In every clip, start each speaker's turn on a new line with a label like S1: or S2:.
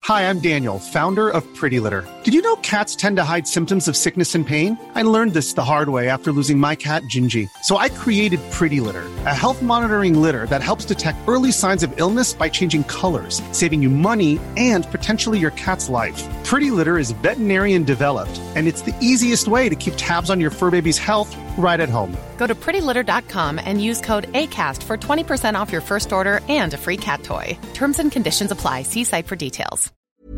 S1: Hi, I'm Daniel, founder of Pretty Litter. Did you know cats tend to hide symptoms of sickness and pain? I learned this the hard way after losing my cat, Gingy. So I created Pretty Litter, a health monitoring litter that helps detect early signs of illness by changing colors, saving you money and potentially your cat's life. Pretty Litter is veterinarian developed, and it's the easiest way to keep tabs on your fur baby's health right at home.
S2: Go to prettylitter.com and use code ACAST for 20% off your first order and a free cat toy. Terms and conditions apply. See site for details.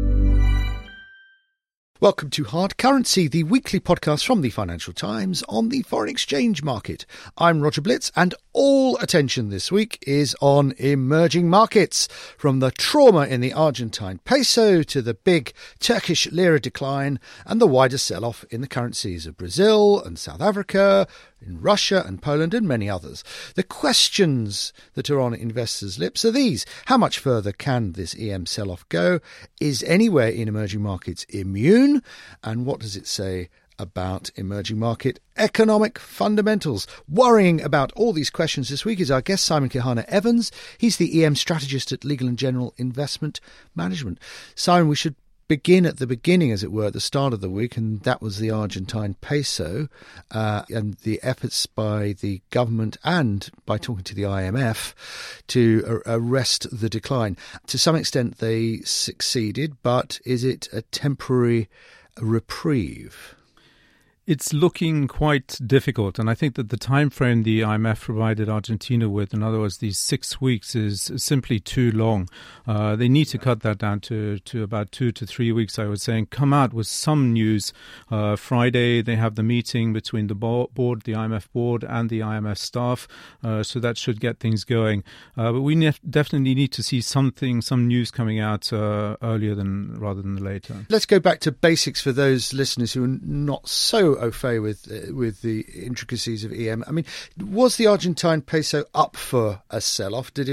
S3: Welcome to Hard Currency, the weekly podcast from the Financial Times on the foreign exchange market. I'm Roger Blitz, and all attention this week is on emerging markets, from the trauma in the Argentine peso to the big Turkish lira decline and the wider sell-off in the currencies of Brazil and South Africa, in Russia and Poland and many others. The questions that are on investors' lips are these. How much further can this EM sell-off go? Is anywhere in emerging markets immune? And what does it say about emerging market economic fundamentals? Worrying about all these questions this week is our guest, Simon Kihana-Evans. He's the EM strategist at Legal & General Investment Management. Simon, we should begin at the beginning, as it were, at the start of the week, and that was the Argentine peso and the efforts by the government and by talking to the IMF to arrest the decline. To some extent they succeeded, but is it a temporary reprieve?
S4: It's looking quite difficult, and I think that the time frame the IMF provided Argentina with, in other words, these 6 weeks, is simply too long. They need to cut that down to about 2 to 3 weeks, I was saying. Come out with some news. Friday, they have the meeting between the board, the IMF board, and the IMF staff, so that should get things going. But we definitely need to see some news coming out earlier rather than later.
S3: Let's go back to basics for those listeners who are not so au fait with the intricacies of EM. I mean, was the Argentine peso up for a sell-off? Did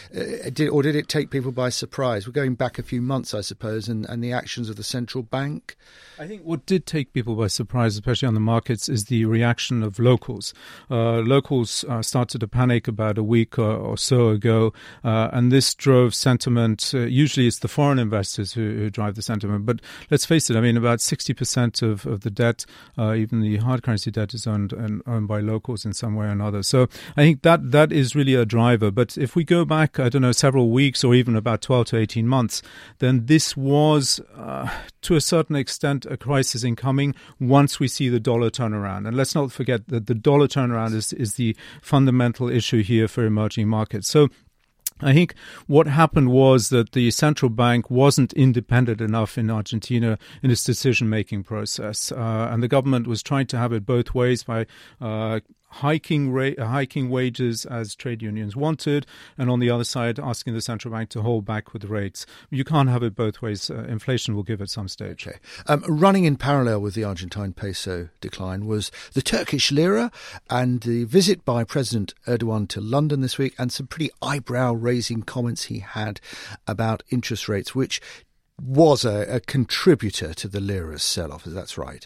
S3: it take people by surprise? We're going back a few months, I suppose, and the actions of the central bank.
S4: I think what did take people by surprise, especially on the markets, is the reaction of locals. Locals started to panic about a week or so ago, and this drove sentiment. Usually it's the foreign investors who drive the sentiment. But let's face it, I mean, about 60% of the debt, even the hard currency debt, is owned by locals in some way or another. So I think that is really a driver. But if we go back, I don't know, several weeks or even about 12 to 18 months, then this was, to a certain extent, a crisis incoming once we see the dollar turnaround. And let's not forget that the dollar turnaround is the fundamental issue here for emerging markets. So I think what happened was that the central bank wasn't independent enough in Argentina in its decision-making process. And the government was trying to have it both ways by hiking wages as trade unions wanted, and on the other side asking the central bank to hold back with rates. You can't have it both ways. Inflation will give at some stage.
S3: Okay. Running in parallel with the Argentine peso decline was the Turkish lira and the visit by President Erdogan to London this week, and some pretty eyebrow-raising comments he had about interest rates, which was a contributor to the lira's sell-off. That's right.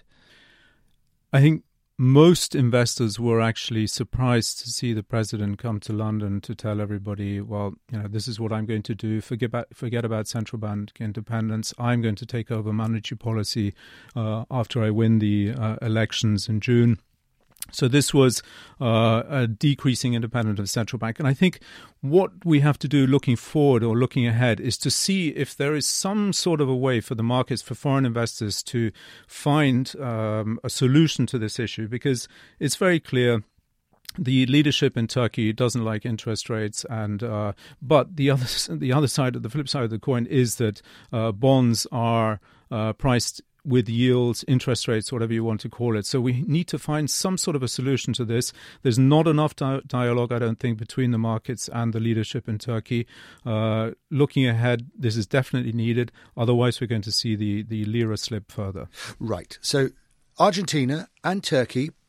S4: I think most investors were actually surprised to see the president come to London to tell everybody, well, this is what I'm going to do. Forget about central bank independence. I'm going to take over monetary policy after I win the elections in June. So this was a decreasing independence of the central bank. And I think what we have to do looking forward or looking ahead is to see if there is some sort of a way for the markets, for foreign investors to find a solution to this issue, because it's very clear the leadership in Turkey doesn't like interest rates, and but the other side, the flip side of the coin, is that bonds are priced with yields, interest rates, whatever you want to call it. So we need to find some sort of a solution to this. There's not enough dialogue, I don't think, between the markets and the leadership in Turkey. Looking ahead, this is definitely needed. Otherwise, we're going to see the lira slip further.
S3: Right. So Argentina and Turkey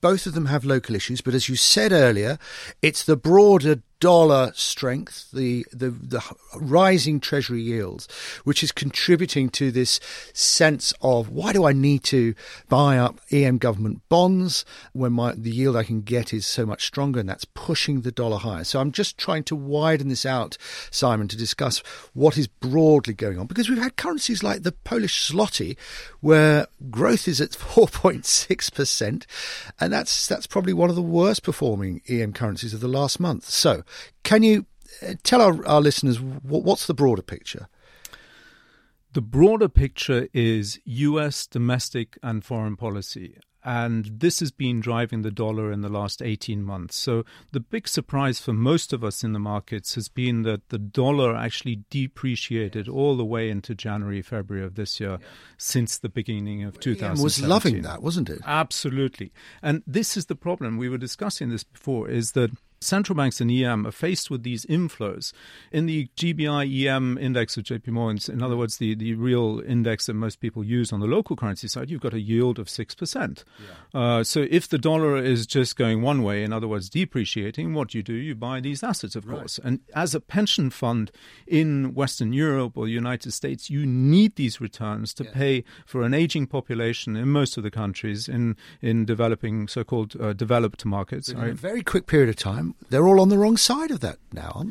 S3: both of them have local issues, but as you said earlier, it's the broader dollar strength, the rising treasury yields, which is contributing to this sense of, why do I need to buy up EM government bonds when the yield I can get is so much stronger, and that's pushing the dollar higher. So I'm just trying to widen this out, Simon, to discuss what is broadly going on, because we've had currencies like the Polish zloty where growth is at 4.6%, and that's probably one of the worst performing EM currencies of the last month. So can you tell our listeners what's the broader picture?
S4: The broader picture is US domestic and foreign policy. And this has been driving the dollar in the last 18 months. So the big surprise for most of us in the markets has been that the dollar actually depreciated all the way into January, February of this year, since the beginning of 2017.
S3: Was loving that, wasn't it?
S4: Absolutely. And this is the problem. We were discussing this before, is that central banks and EM are faced with these inflows. In the GBI EM index of JP Morgan's, in other words, the real index that most people use on the local currency side, you've got a yield of 6%. Yeah. So if the dollar is just going one way, in other words, depreciating, what do? You buy these assets, of course. And as a pension fund in Western Europe or the United States, you need these returns to pay for an aging population in most of the countries in developing, so-called developed markets.
S3: In a very quick period of time, they're all on the wrong side of that now, aren't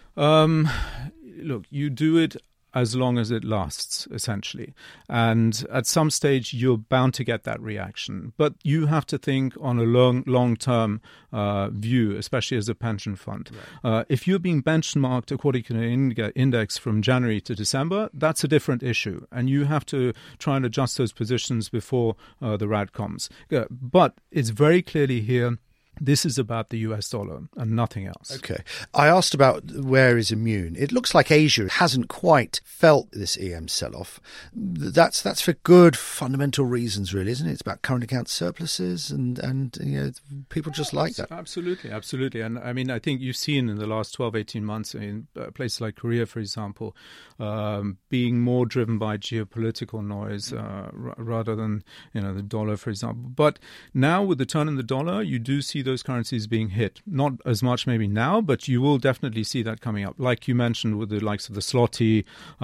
S3: they?
S4: Look, you do it as long as it lasts, essentially. And at some stage, you're bound to get that reaction. But you have to think on a long-term view, especially as a pension fund. Right. If you're being benchmarked according to an index from January to December, that's a different issue. And you have to try and adjust those positions before the rat comes. But it's very clearly here, this is about the US dollar and nothing else.
S3: Okay. I asked about where is immune. It looks like Asia hasn't quite felt this EM sell-off. That's for good fundamental reasons, really, isn't it? It's about current account surpluses and people just like that.
S4: Absolutely. And I mean, I think you've seen in the last 12, 18 months in places like Korea, for example, being more driven by geopolitical noise rather than, the dollar, for example. But now with the turn in the dollar, you do see those currencies being hit. Not as much maybe now, but you will definitely see that coming up. Like you mentioned with the likes of the zloty,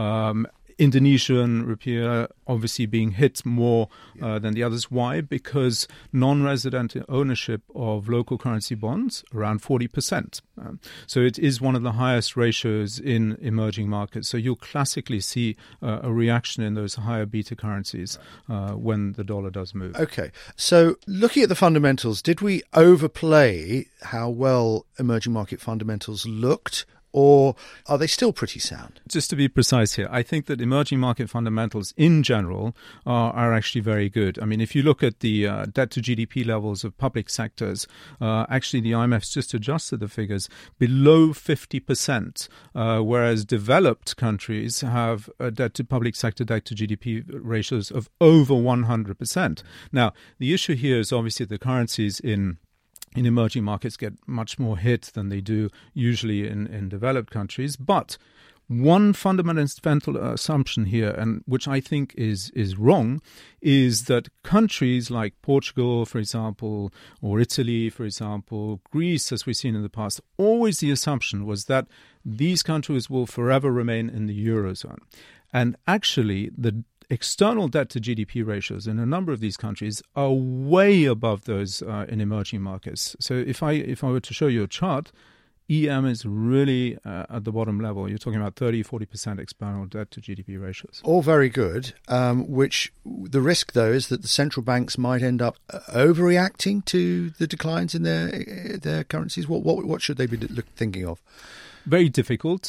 S4: Indonesian rupiah obviously being hit more than the others. Why? Because non-resident ownership of local currency bonds, around 40%. So it is one of the highest ratios in emerging markets. So you'll classically see a reaction in those higher beta currencies when the dollar does move.
S3: Okay. So looking at the fundamentals, did we overplay how well emerging market fundamentals looked? Or are they still pretty sound?
S4: Just to be precise here, I think that emerging market fundamentals in general are actually very good. I mean, if you look at the debt to GDP levels of public sectors, actually the IMF's just adjusted the figures below 50%, whereas developed countries have public sector debt to GDP ratios of over 100%. Now, the issue here is obviously the currencies in emerging markets get much more hit than they do usually in developed countries. But one fundamental assumption here, and which I think is wrong, is that countries like Portugal, for example, or Italy, for example, Greece, as we've seen in the past, always the assumption was that these countries will forever remain in the Eurozone. And actually, the external debt to GDP ratios in a number of these countries are way above those in emerging markets. So if I were to show you a chart, EM is really at the bottom level. You're talking about 30-40% external debt to GDP ratios.
S3: All very good, which the risk, though, is that the central banks might end up overreacting to the declines in their currencies. What should they be thinking of?
S4: Very difficult.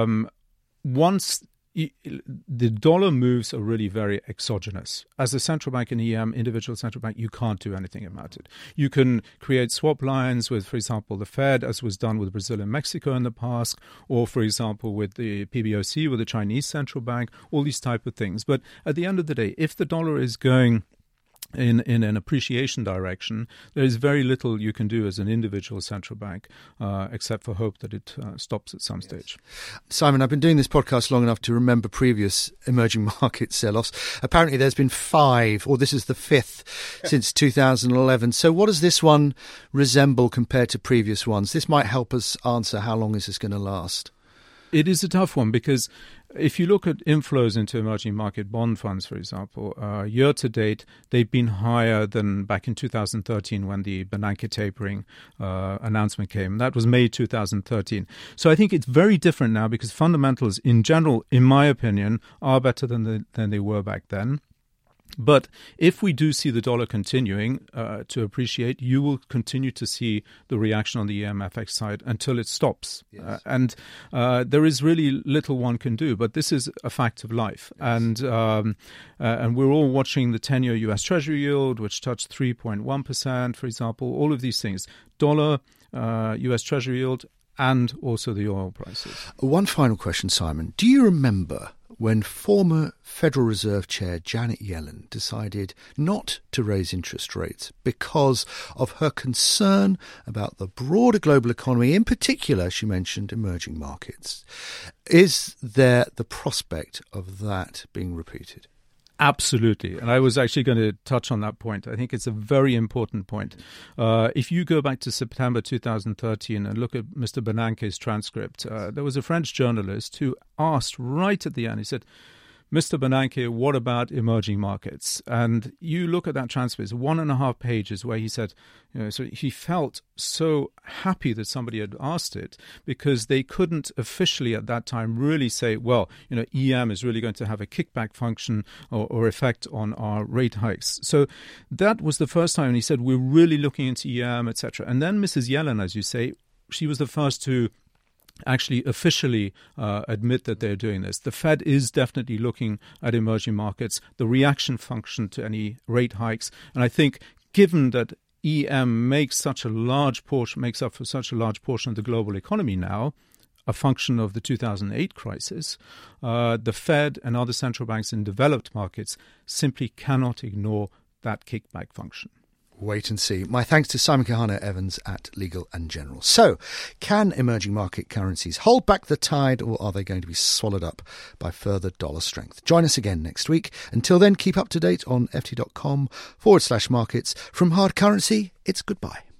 S4: Once the dollar moves are really very exogenous. As a central bank in EM, individual central bank, you can't do anything about it. You can create swap lines with, for example, the Fed, as was done with Brazil and Mexico in the past, or, for example, with the PBOC, with the Chinese central bank, all these type of things. But at the end of the day, if the dollar is going in an appreciation direction, there is very little you can do as an individual central bank except for hope that it stops at some stage.
S3: Simon, I've been doing this podcast long enough to remember previous emerging market sell-offs. Apparently there's been 5, or this is the 5th since 2011. So what does this one resemble compared to previous ones? This might help us answer how long is this going to last.
S4: It is a tough one because if you look at inflows into emerging market bond funds, for example, year to date, they've been higher than back in 2013 when the Bernanke tapering announcement came. That was May 2013. So I think it's very different now because fundamentals in general, in my opinion, are better than they were back then. But if we do see the dollar continuing to appreciate, you will continue to see the reaction on the EMFX side until it stops. Yes. And there is really little one can do. But this is a fact of life. Yes. And we're all watching the 10-year U.S. Treasury yield, which touched 3.1%, for example. All of these things. Dollar, U.S. Treasury yield, and also the oil prices.
S3: One final question, Simon. Do you remember when former Federal Reserve Chair Janet Yellen decided not to raise interest rates because of her concern about the broader global economy, in particular, she mentioned emerging markets? Is there the prospect of that being repeated?
S4: Absolutely. And I was actually going to touch on that point. I think it's a very important point. If you go back to September 2013 and look at Mr. Bernanke's transcript, there was a French journalist who asked right at the end, he said, Mr. Bernanke, what about emerging markets? And you look at that transcript, it's 1.5 pages where he said, so he felt so happy that somebody had asked it because they couldn't officially at that time really say, well, EM is really going to have a kickback function or effect on our rate hikes. So that was the first time. And he said, we're really looking into EM, etc. And then Mrs. Yellen, as you say, she was the first to actually officially admit that they're doing this. The Fed is definitely looking at emerging markets, the reaction function to any rate hikes. And I think given that EM makes up for such a large portion of the global economy now, a function of the 2008 crisis, the Fed and other central banks in developed markets simply cannot ignore that kickback function.
S3: Wait and see. My thanks to Simon Kahana-Evans at Legal & General. So, can emerging market currencies hold back the tide, or are they going to be swallowed up by further dollar strength? Join us again next week. Until then, keep up to date on ft.com/markets. From Hard Currency, it's goodbye.